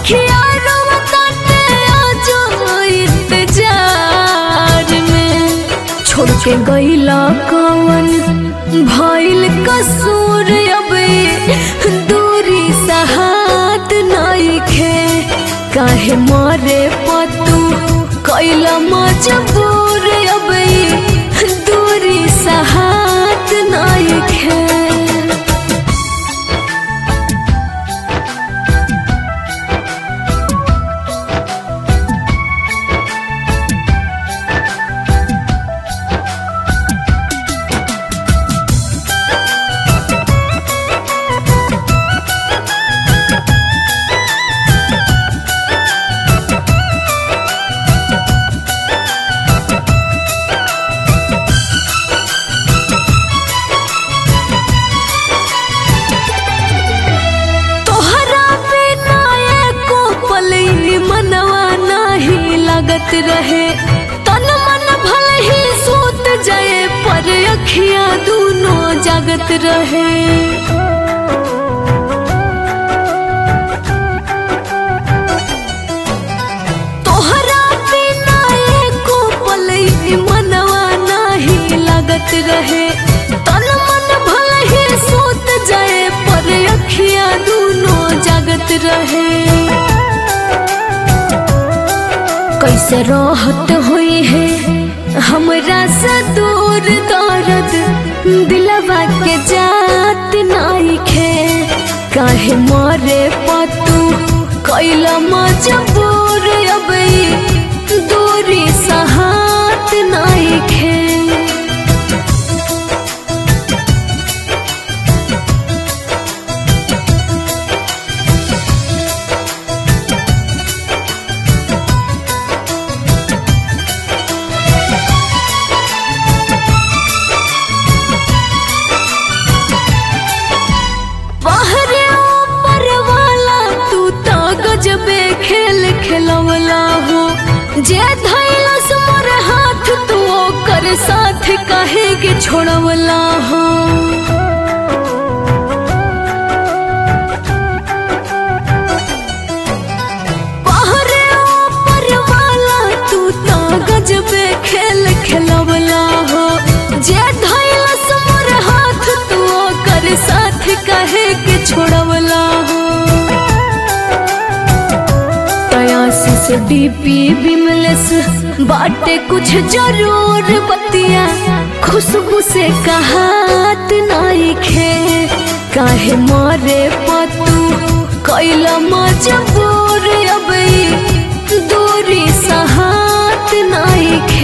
अखिया रोवताटे आजो इंतजार में। छोड़ के गईला कवन भइल कसूर, अब दूरी सहात नइखे। काहे मरे पतू कईला मजबूर, अब दूरी सहात नइखे। रहे तन मन भले ही सूत जाए, पर अखियां दोनों जागत रहे। तोहरा बिना एको पल मनवा नहीं लागत रहे। तन मन भले ही सूत जाए, पर अखियां दोनों जागत रहे। कैसे राहत हुई है हमरा से दूर, दर्द दिलवा के जात नइखे। काहे मरे पतू कईला मजबूर, अब दूरी सहात नइखे। खेलवला हो जे धैलस मोर हाथ, तू ओकर साथ काहे के छोड़वला हो। पहरे ऊपर वाला तू तो गजबे खेल खेलवला हो। जे धैलस मोर हाथ, तू ओकर साथ काहे के छोड़वला हो। से डीपी बिमलेस बाटे कुछ जरूर बतिया, खुशबू से कहात नइखे। काहे मरे पतू कईला मजबूर, अब दूरी सहात नइखे।